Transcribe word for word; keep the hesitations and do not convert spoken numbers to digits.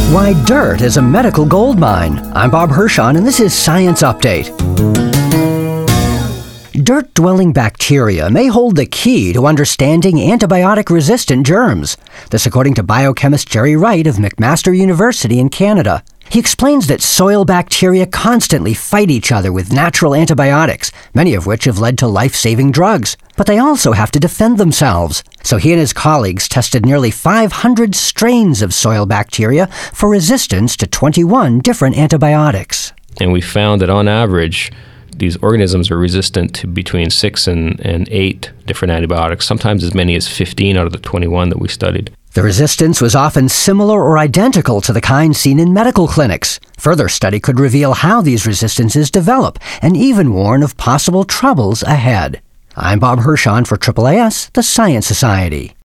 Why dirt is a medical gold mine. I'm Bob Hirschon, and this is Science Update. Dirt-dwelling bacteria may hold the key to understanding antibiotic-resistant germs. This according to biochemist Jerry Wright of McMaster University in Canada. He explains that soil bacteria constantly fight each other with natural antibiotics, many of which have led to life-saving drugs. But they also have to defend themselves. So he and his colleagues tested nearly five hundred strains of soil bacteria for resistance to twenty-one different antibiotics. And we found that on average, these organisms are resistant to between six and, and eight different antibiotics, sometimes as many as fifteen out of the twenty-one that we studied. The resistance was often similar or identical to the kind seen in medical clinics. Further study could reveal how these resistances develop and even warn of possible troubles ahead. I'm Bob Hirschon for A A A S, the Science Society.